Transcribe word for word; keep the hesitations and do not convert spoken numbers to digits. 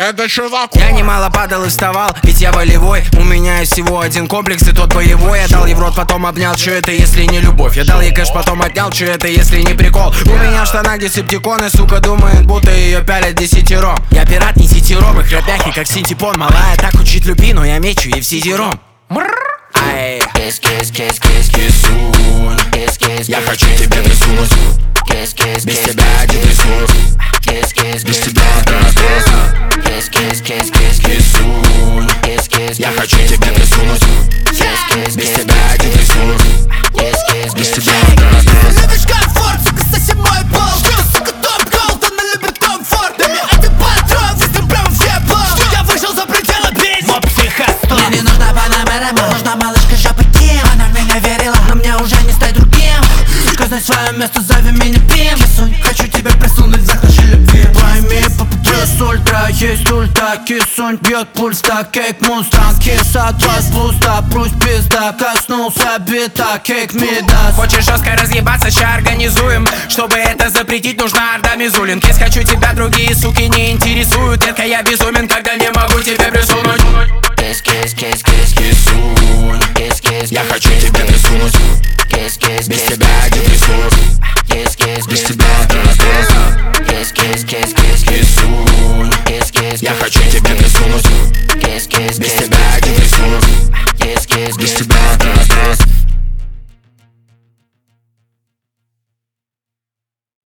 Это что такое? Я немало падал и вставал, ведь я волевой. У меня есть всего один комплекс, и тот боевой. Я дал ей в рот, потом обнял, чё это если не любовь? Я дал ей кэш, потом отнял, чё это если не прикол? У меня в штанах десептиконы, сука думает, будто ее пялят десятером. Я пират не сетером, их ребяхи как синтепон. Малая так учить люби, но я мечу ей в сидером. Ай. Кис, кис, кис, кис, Кисунь, кис, кис, я хочу тебе присунуть. кис, кис, Без кис, тебя один ресурс, кис, кис, без кис, тебя катастрофа. кис, кис, кис, кис, Кисунь, кис, кис, я хочу тебе присунуть. кис, Без кис, тебя один ресурс, кис, кис, без кис, тебя катастрофа. Любишь комфорт, сука, соси мой пол. Что, сука, топ голд, она любит комфорт. Дай мне один патрон, выстрел прям в ебло. Что я вышел за пределы бить? Моб психостом. Мне не нужна панамера, мне нужна малышка жопа Ким. Она в меня верила, но мне уже не стать другим. Сука, знай свое место, зови меня Пим. Кисунь, хочу тебя присунуть, захочу любви. Пойми, попадешь ультра, есть ульта. Кисунь бьет пульс, так кейк мустанг. Киса, твой пусто, прусь пизда. Коснулся бита, кейк мидас. Хочешь жестко разъебаться, ща организуем. Чтобы это запретить, нужна орда Мизулин. Кис, хочу тебя, другие суки не интересуют. Детка, я безумен, когда не могу тебе присунуть. кис, кис, кис, кис, Кисунь, кис, кис, я хочу тебе присунуть. кис, кис, Без кис, тебя один ресурс, кис, кис, без кис, тебя катастрофа. кис, кис, кис, кис, Кисунь, кис, кис, я хочу тебе присунуть. кис, кис, Без кис,